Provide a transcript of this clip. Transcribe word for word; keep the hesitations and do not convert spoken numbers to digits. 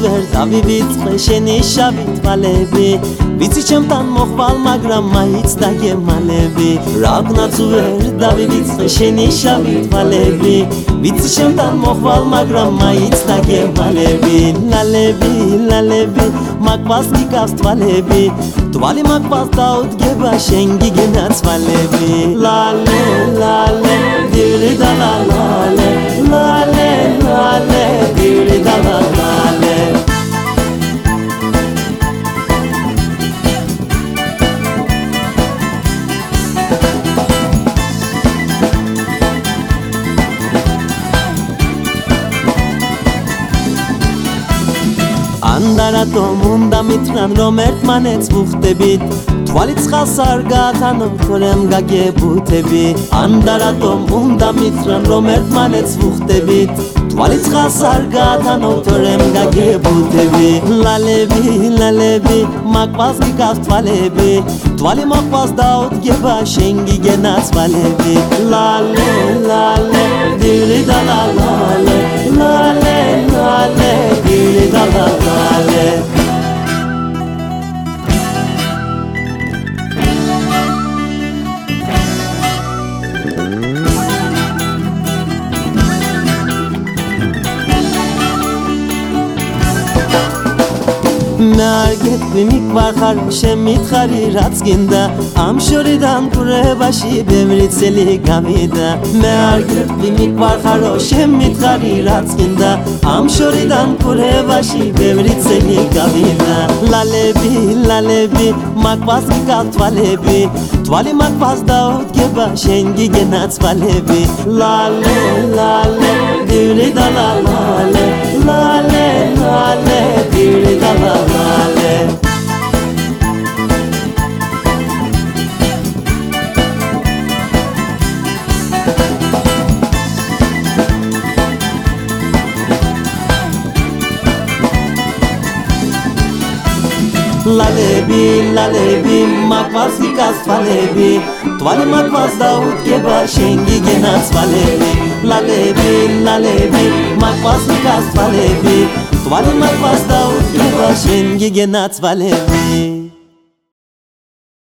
зүгээр დავი ვიწყე შენი შავი თვალები ვიცი ჩემთან მოხვალ მაგრამ მაინც დაგემალები რაგნაც ვერ დავი ვიწყე შენი შავი თვალები ვიცი ჩემთან მოხვალ მაგრამ მაინც დაგემალები ლალები ლალები მაგვას გიგავს თვალები თვალი მაგვას დაუდგება შენ გიგენა თვალები ლალე ლალე დირი და ლალე ლალე ლალე დირი და ლალე ანდარატომ უნდა მითხრან რომ ერთმანეთს ვუხდებით თვალით წყალს არ გაათანო თორემ გაგებუთები ანდარატომ უნდა მითხრან რომ ერთმანეთს ვუხდებით თვალით წყალს არ გაათანო თორემ გაგებუთები ლალები ლალები მაგვას გიგავს თვალები თვალი მოყვას დაუდგება შენ გიგენა თვალები ლალე ლალე დირი და ლალე ლალე ლალე დირი და ლალე მე არ გეტყვი მიყვარხარ შემითხარი რაც გინდა ამ შორიდან კურებაში ბევრი წელი გავიდა მე არ გეტყვი მიყვარხარო შემითხარი რაც გინდა ამ შორიდან კურებაში ბევრი წელი გავიდა ლალები ლალები მაგვას გიგავს თვალები თვალი მაგვას დაუდგება შენ გიგენა თვალები ლალე ლალე დირი და ლალე ლალე ლალე დირი და ლალე ლალები ლალები მაგვას გიგავს თვალები თვალი მაგვას დაუდგება შენ გიგენა თვალები ლალები ლალები მაგვას გიგავს თვალები თვალი მაგვას დაუდგება შენ გიგენა თვალები